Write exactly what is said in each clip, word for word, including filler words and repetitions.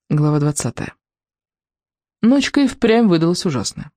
Глава двадцатая. Ночка и впрямь выдалась ужасная.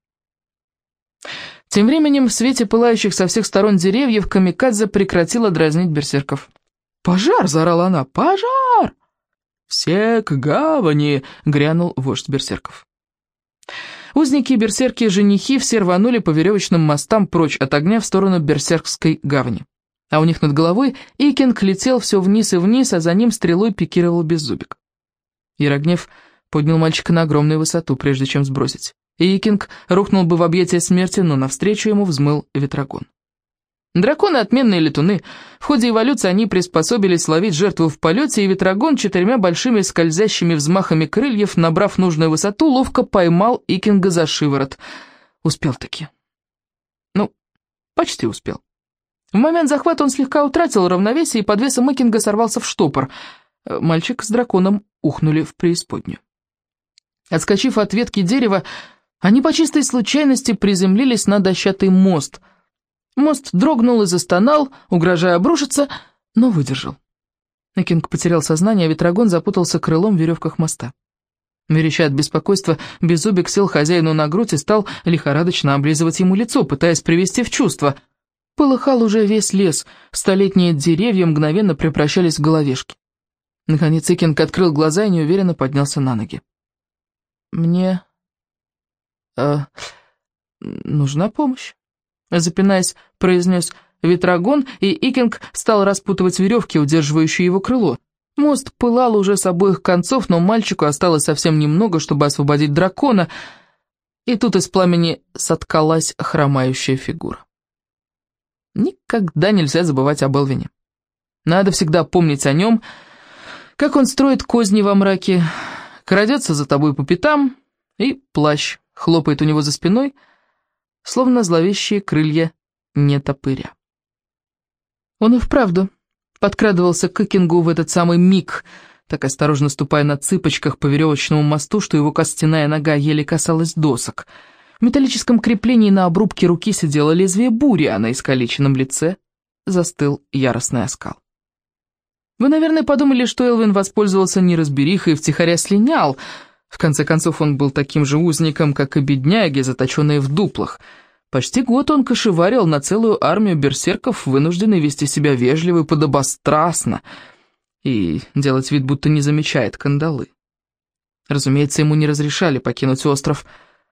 Тем временем в свете пылающих со всех сторон деревьев камикадзе прекратила дразнить берсерков. «Пожар!» — заорала она. «Пожар!» «Все к гавани!» — грянул вождь берсерков. Узники, берсерки и женихи все рванули по веревочным мостам прочь от огня в сторону берсеркской гавани. А у них над головой Икинг летел все вниз и вниз, а за ним стрелой пикировал Беззубик. Ярогнев поднял мальчика на огромную высоту, прежде чем сбросить. И Икинг рухнул бы в объятия смерти, но навстречу ему взмыл Ветрогон. Драконы — отменные летуны. В ходе эволюции они приспособились ловить жертву в полете, и Ветрогон четырьмя большими скользящими взмахами крыльев, набрав нужную высоту, ловко поймал Икинга за шиворот. Успел-таки. Ну, почти успел. В момент захвата он слегка утратил равновесие, и под весом Икинга сорвался в штопор. Мальчик с драконом ухнули в преисподнюю. Отскочив от ветки дерева, они по чистой случайности приземлились на дощатый мост. Мост дрогнул и застонал, угрожая обрушиться, но выдержал. Икинг потерял сознание, а Ветрогон запутался крылом в веревках моста. Вереща от беспокойства, Беззубик сел хозяину на грудь и стал лихорадочно облизывать ему лицо, пытаясь привести в чувство. Полыхал уже весь лес, столетние деревья мгновенно превращались в головешки. Наконец Икинг открыл глаза и неуверенно поднялся на ноги. «Мне... Э, нужна помощь», — запинаясь, произнес Ветрогон, и Икинг стал распутывать веревки, удерживающие его крыло. Мост пылал уже с обоих концов, но мальчику осталось совсем немного, чтобы освободить дракона, и тут из пламени соткалась хромающая фигура. Никогда нельзя забывать об Элвине. Надо всегда помнить о нем, как он строит козни во мраке, крадется за тобой по пятам, и плащ хлопает у него за спиной, словно зловещие крылья нетопыря. Он и вправду подкрадывался к Икингу в этот самый миг, так осторожно ступая на цыпочках по веревочному мосту, что его костяная нога еле касалась досок. В металлическом креплении на обрубке руки сидело лезвие бури, а на искалеченном лице застыл яростный оскал. Вы, наверное, подумали, что Элвин воспользовался неразберихой и втихаря слинял. В конце концов, он был таким же узником, как и бедняги, заточенные в дуплах. Почти год он кошеварил на целую армию берсерков, вынужденный вести себя вежливо и подобострастно, и делать вид, будто не замечает кандалы. Разумеется, ему не разрешали покинуть остров.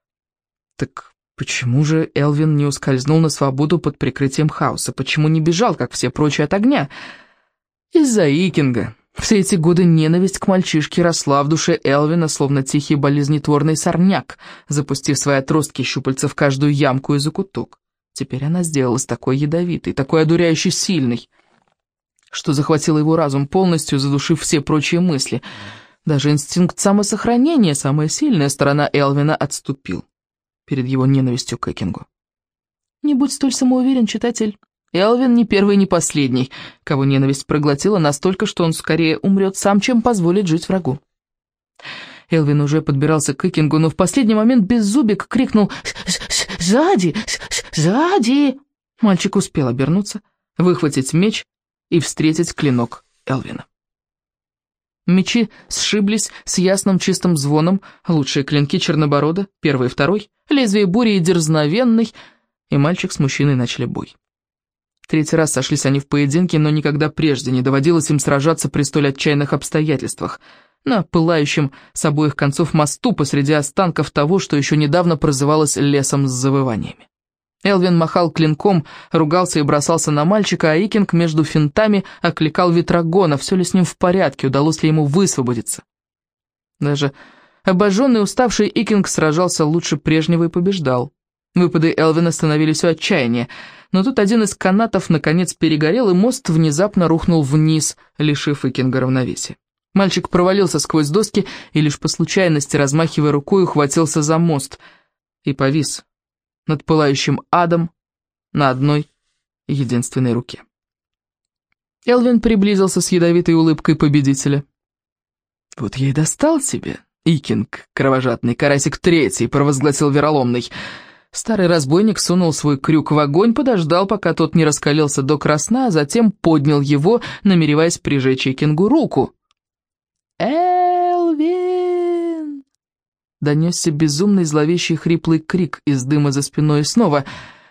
Так почему же Элвин не ускользнул на свободу под прикрытием хаоса? Почему не бежал, как все прочие, от огня? Из-за Икинга. Все эти годы ненависть к мальчишке росла в душе Элвина, словно тихий болезнетворный сорняк, запустив свои отростки щупальца в каждую ямку и закуток. Теперь она сделалась такой ядовитой, такой одуряюще сильной, что захватила его разум полностью, задушив все прочие мысли. Даже инстинкт самосохранения, самая сильная сторона Элвина, отступил перед его ненавистью к Икингу. Не будь столь самоуверен, читатель. Элвин не первый, не последний, кого ненависть проглотила настолько, что он скорее умрет сам, чем позволит жить врагу. Элвин уже подбирался к Икингу, но в последний момент Беззубик крикнул «Сзади! Сзади!». Мальчик успел обернуться, выхватить меч и встретить клинок Элвина. Мечи сшиблись с ясным чистым звоном, лучшие клинки Черноборода, первый и второй, лезвие бури и дерзновенный, и мальчик с мужчиной начали бой. Третий раз сошлись они в поединке, но никогда прежде не доводилось им сражаться при столь отчаянных обстоятельствах. На пылающем с обоих концов мосту посреди останков того, что еще недавно прозывалось лесом с завываниями. Элвин махал клинком, ругался и бросался на мальчика, а Икинг между финтами окликал Ветрогона, все ли с ним в порядке, удалось ли ему высвободиться. Даже обожженный, уставший Икинг сражался лучше прежнего и побеждал. Выпады Элвина становились у отчаяния, но тут один из канатов наконец перегорел, и мост внезапно рухнул вниз, лишив Икинга равновесия. Мальчик провалился сквозь доски и лишь по случайности, размахивая рукой, ухватился за мост и повис над пылающим адом на одной единственной руке. Элвин приблизился с ядовитой улыбкой победителя. «Вот я и достал тебе, Икинг, кровожадный карасик третий», — провозгласил вероломный. Старый разбойник сунул свой крюк в огонь, подождал, пока тот не раскалился до красна, а затем поднял его, намереваясь прижечь Икингу руку. «Элвин!» донесся безумный зловещий хриплый крик из дыма за спиной и снова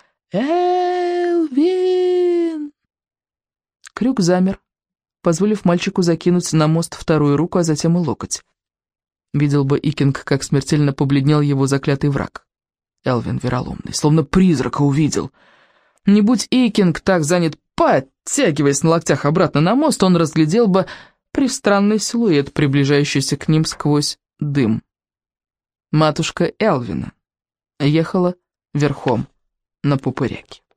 «Элвин!». Крюк замер, позволив мальчику закинуть на мост вторую руку, а затем и локоть. Видел бы Икинг, как смертельно побледнел его заклятый враг. Элвин вероломный, словно призрака увидел. Не будь Икинг так занят, подтягиваясь на локтях обратно на мост, он разглядел бы пристранный силуэт, приближающийся к ним сквозь дым. Матушка Элвина ехала верхом на пупыряке.